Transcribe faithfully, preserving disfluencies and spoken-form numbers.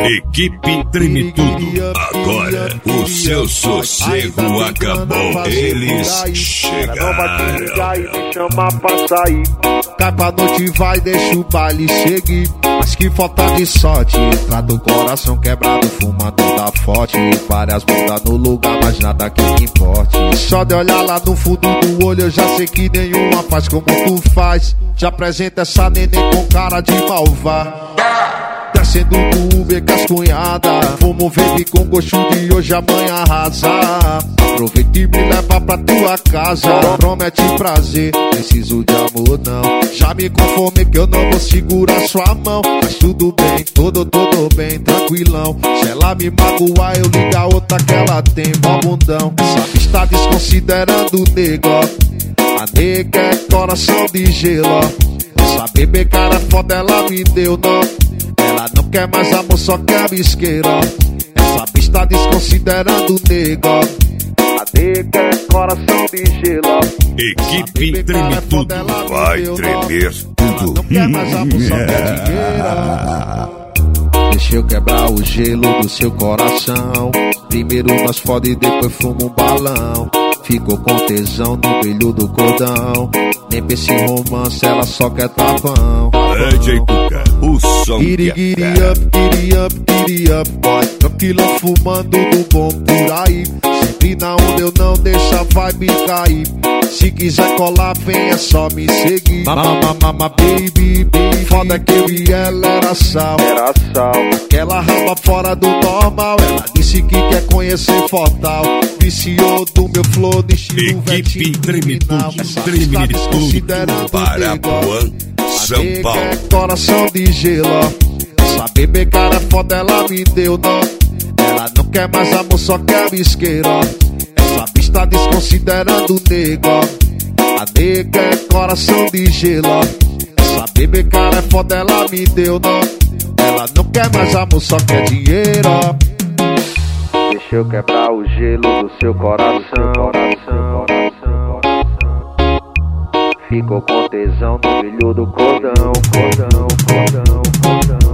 Equipe Treme Tudo. Agora o seu sossego acabou. Eles chegaram. Me chama pra sair. Cai pra noite, vai, deixa o baile seguir. Mas que falta de sorte. Trata o coração quebrado, fumando da forte. Várias bundas no lugar, mas nada que importe. Só de olhar lá no fundo do olho, eu já sei que nenhuma faz como tu faz. Te apresenta essa neném com cara de malvar. Descendo do Uber com as cunhadas. Fumo verde com gosto de hoje, amanhã arrasar. Aproveita e me leva pra tua casa. Promete prazer, preciso de amor não. Já me conformei que eu não vou segurar sua mão. Mas tudo bem, tudo, tudo bem, tranquilão. Se ela me magoar, eu ligo a outra que ela tem, mó bundão. Essa bicha tá desconsiderando o nego. A nega é coração de gelo. Essa bebê cara foda, ela me deu nó. Ela não quer mais amor, só quer bisqueira. Essa bicha tá desconsiderando o nego. A nega é coração de gelo. Equipe Treme Tudo. Vai tremer tudo. Não quer mais amor, só quer dinheiro. Deixa eu quebrar o gelo do seu coração. Primeiro nós fode e depois fuma um balão. Ficou com tesão no brilho do cordão. Nem pensa em romance, ela só quer tapão. D J Cuca, o som Giri, que giri é up, giri up, giri up, boy. Tranquilão fumando do bom por aí. Sempre na onda eu não deixo a vibe cair. Se quiser colar, vem, é só me seguir. Mama, mama, baby, baby. Foda que eu e ela era sal. Era sal. Aquela raba fora do normal. Ela disse que quer conhecer Fortal. Viciou do meu flow de estilo Equipe Treme Tudo. Treme Tudo para Puan, São Paulo. É coração de gelo. Essa bebê cara foda, ela me deu nó. Ela não quer mais amor, só quer bisqueira. Essa bicha tá desconsiderando o nego. A nega é coração de gelo. Essa bebê cara é foda, ela me deu nó. Ela não quer mais amor, só quer dinheiro. Deixa eu quebrar o gelo do seu coração. coração, coração, coração. Ficou com tesão no brilho do cordão, cordão, cordão, cordão.